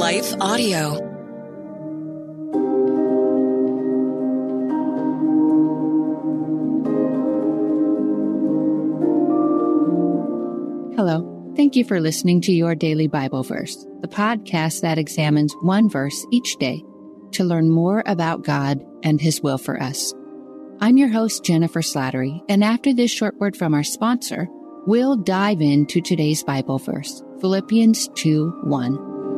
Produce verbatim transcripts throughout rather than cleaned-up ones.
Life Audio. Hello. Thank you for listening to Your Daily Bible Verse, the podcast that examines one verse each day to learn more about God and His will for us. I'm your host, Jennifer Slattery, and after this short word from our sponsor, we'll dive into today's Bible verse, Philippians two one.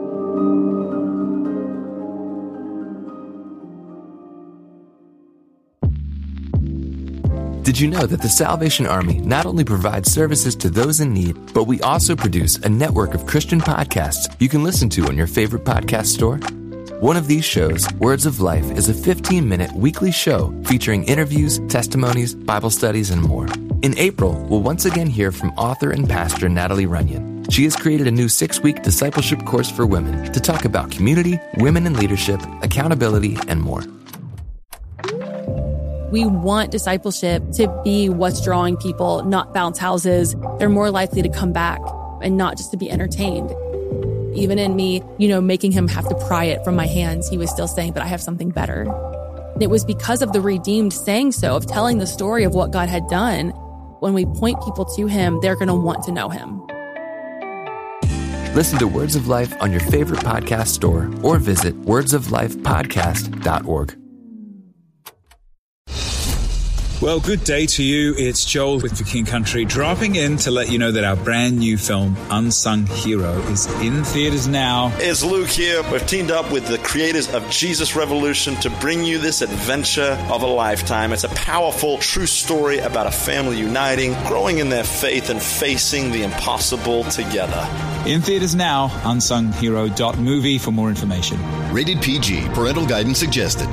Did you know that the Salvation Army not only provides services to those in need, but we also produce a network of Christian podcasts you can listen to on your favorite podcast store? One of these shows, Words of Life, is a fifteen-minute weekly show featuring interviews, testimonies, Bible studies, and more. In April, we'll once again hear from author and pastor Natalie Runyon. She has created a new six-week discipleship course for women to talk about community, women in leadership, accountability, and more. We want discipleship to be what's drawing people, not bounce houses. They're more likely to come back and not just to be entertained. Even in me, you know, making him have to pry it from my hands, he was still saying, but I have something better. And it was because of the redeemed saying so, of telling the story of what God had done. When we point people to him, they're going to want to know him. Listen to Words of Life on your favorite podcast store or visit words of life podcast dot org. Well, good day to you. It's Joel with The King Country, dropping in to let you know that our brand new film, Unsung Hero, is in theaters now. It's Luke here. We've teamed up with the creators of Jesus Revolution to bring you this adventure of a lifetime. It's a powerful, true story about a family uniting, growing in their faith, and facing the impossible together. In theaters now, unsung hero dot movie for more information. Rated P G. Parental guidance suggested.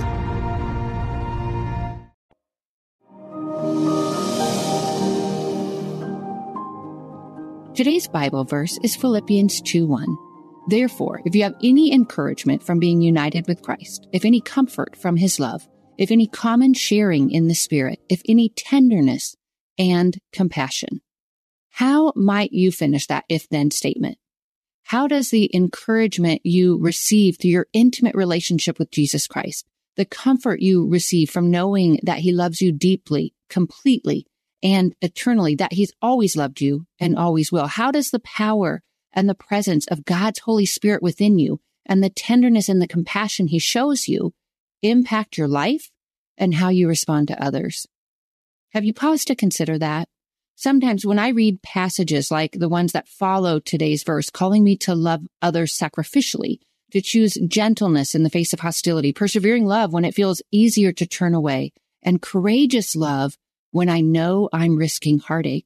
Today's Bible verse is Philippians two one. Therefore, if you have any encouragement from being united with Christ, if any comfort from his love, if any common sharing in the Spirit, if any tenderness and compassion. How might you finish that if-then statement? How does the encouragement you receive through your intimate relationship with Jesus Christ, the comfort you receive from knowing that he loves you deeply, completely, and eternally, that he's always loved you and always will. How does the power and the presence of God's Holy Spirit within you and the tenderness and the compassion he shows you impact your life and how you respond to others? Have you paused to consider that? Sometimes when I read passages like the ones that follow today's verse, calling me to love others sacrificially, to choose gentleness in the face of hostility, persevering love when it feels easier to turn away, and courageous love when I know I'm risking heartache,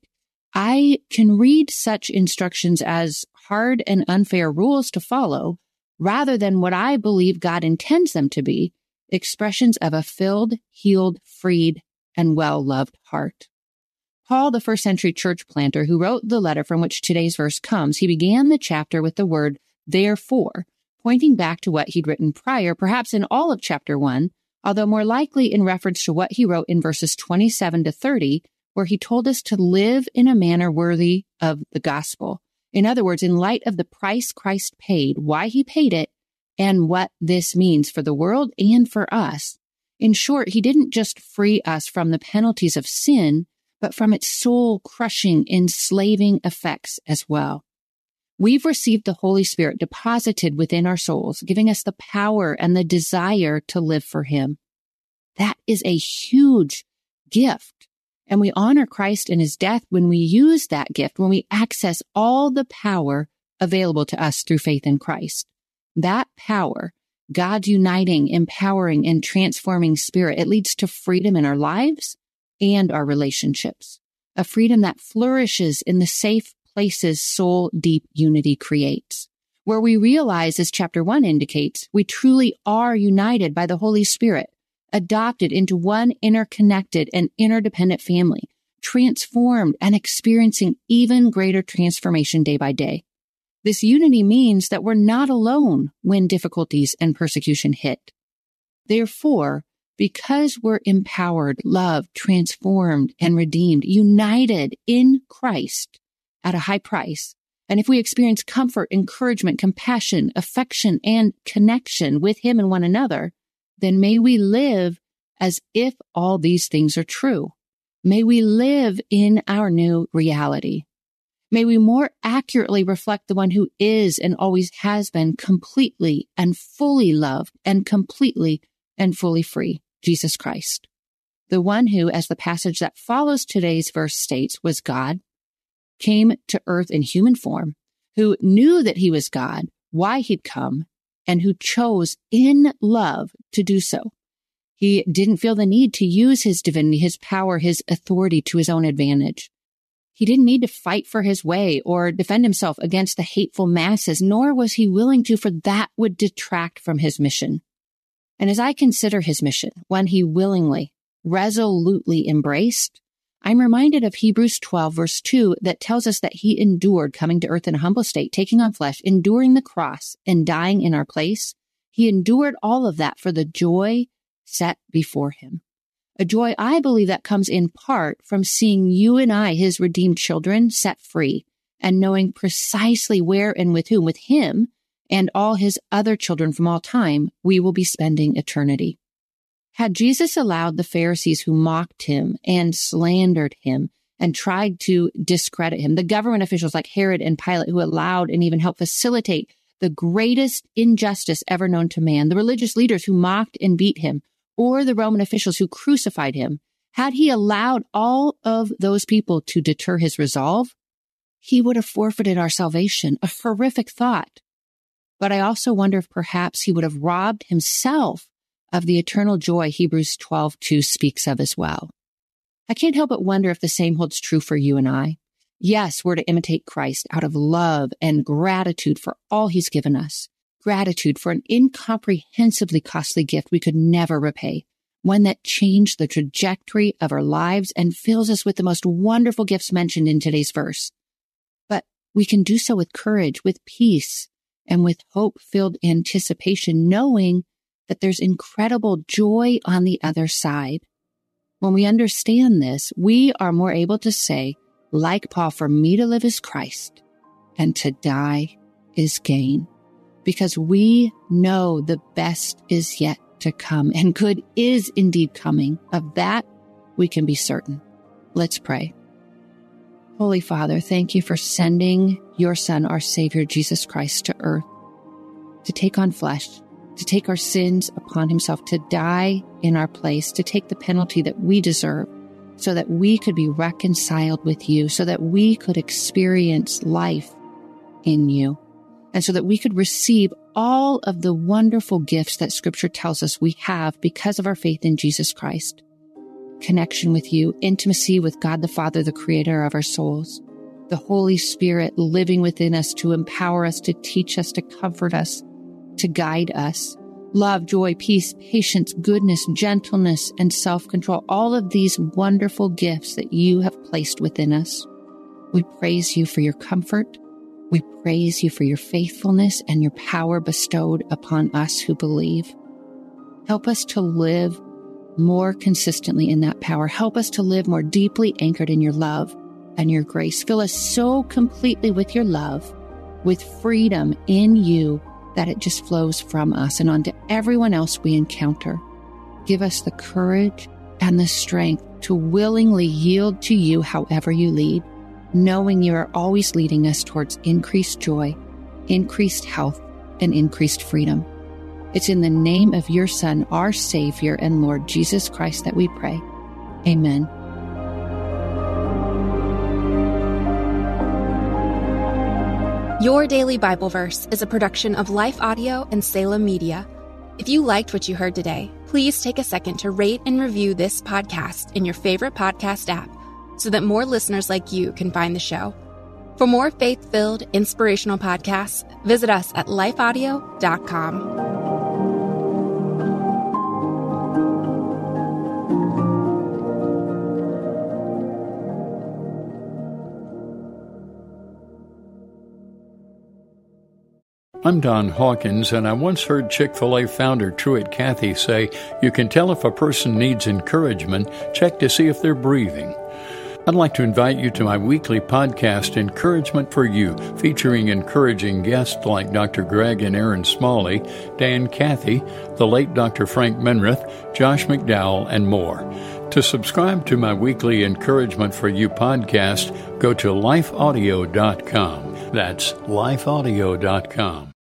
I can read such instructions as hard and unfair rules to follow rather than what I believe God intends them to be, expressions of a filled, healed, freed, and well-loved heart. Paul, the first century church planter who wrote the letter from which today's verse comes, he began the chapter with the word therefore, pointing back to what he'd written prior, perhaps in all of chapter one, although more likely in reference to what he wrote in verses twenty-seven to thirty, where he told us to live in a manner worthy of the gospel. In other words, in light of the price Christ paid, why he paid it, and what this means for the world and for us. In short, he didn't just free us from the penalties of sin, but from its soul-crushing, enslaving effects as well. We've received the Holy Spirit deposited within our souls, giving us the power and the desire to live for him. That is a huge gift. And we honor Christ in his death when we use that gift, when we access all the power available to us through faith in Christ. That power, God's uniting, empowering, and transforming spirit, it leads to freedom in our lives and our relationships, a freedom that flourishes in the safe places soul deep unity creates, where we realize, as chapter one indicates, we truly are united by the Holy Spirit, adopted into one interconnected and interdependent family, transformed and experiencing even greater transformation day by day. This unity means that we're not alone when difficulties and persecution hit. Therefore, because we're empowered, loved, transformed, and redeemed, united in Christ at a high price, And if we experience comfort, encouragement, compassion, affection, and connection with him and one another, then may we live as if all these things are true. May we live in our new reality. May we more accurately reflect the one who is and always has been completely and fully loved and completely and fully free, Jesus Christ. The one who, as the passage that follows today's verse states, was God, came to earth in human form, who knew that he was God, why he'd come, and who chose in love to do so. He didn't feel the need to use his divinity, his power, his authority to his own advantage. He didn't need to fight for his way or defend himself against the hateful masses, nor was he willing to, for that would detract from his mission. And as I consider his mission, one he willingly, resolutely embraced, I'm reminded of Hebrews twelve, verse two, that tells us that he endured coming to earth in a humble state, taking on flesh, enduring the cross, and dying in our place. He endured all of that for the joy set before him. A joy, I believe, that comes in part from seeing you and I, his redeemed children, set free, and knowing precisely where and with whom, with him and all his other children from all time, we will be spending eternity. Had Jesus allowed the Pharisees who mocked him and slandered him and tried to discredit him, the government officials like Herod and Pilate who allowed and even helped facilitate the greatest injustice ever known to man, the religious leaders who mocked and beat him, or the Roman officials who crucified him, had he allowed all of those people to deter his resolve, he would have forfeited our salvation, a horrific thought. But I also wonder if perhaps he would have robbed himself of the eternal joy Hebrews twelve two speaks of as well. I can't help but wonder if the same holds true for you and I. Yes, we're to imitate Christ out of love and gratitude for all he's given us. Gratitude for an incomprehensibly costly gift we could never repay, one that changed the trajectory of our lives and fills us with the most wonderful gifts mentioned in today's verse. But we can do so with courage, with peace, and with hope-filled anticipation, knowing that there's incredible joy on the other side. When we understand this, we are more able to say, like Paul, for me to live is Christ, and to die is gain. Because we know the best is yet to come, and good is indeed coming. Of that, we can be certain. Let's pray. Holy Father, thank you for sending your Son, our Savior, Jesus Christ, to earth, to take on flesh, to take our sins upon himself, to die in our place, to take the penalty that we deserve, so that we could be reconciled with you, so that we could experience life in you. And so that we could receive all of the wonderful gifts that Scripture tells us we have because of our faith in Jesus Christ. Connection with you, intimacy with God the Father, the creator of our souls, the Holy Spirit living within us to empower us, to teach us, to comfort us, to guide us. Love, joy, peace, patience, goodness, gentleness, and self-control. All of these wonderful gifts that you have placed within us. We praise you for your comfort. We praise you for your faithfulness and your power bestowed upon us who believe. Help us to live more consistently in that power. Help us to live more deeply anchored in your love and your grace. Fill us so completely with your love, with freedom in you, that it just flows from us and onto everyone else we encounter. Give us the courage and the strength to willingly yield to you however you lead, knowing you are always leading us towards increased joy, increased health, and increased freedom. It's in the name of your Son, our Savior and Lord Jesus Christ, that we pray. Amen. Your Daily Bible Verse is a production of Life Audio and Salem Media. If you liked what you heard today, please take a second to rate and review this podcast in your favorite podcast app, so that more listeners like you can find the show. For more faith-filled, inspirational podcasts, visit us at life audio dot com. I'm Don Hawkins, and I once heard Chick-fil-A founder Truett Cathy say, "You can tell if a person needs encouragement, check to see if they're breathing." I'd like to invite you to my weekly podcast, Encouragement for You, featuring encouraging guests like Doctor Greg and Aaron Smalley, Dan Cathy, the late Doctor Frank Menrith, Josh McDowell, and more. To subscribe to my weekly Encouragement for You podcast, go to life audio dot com. That's life audio dot com.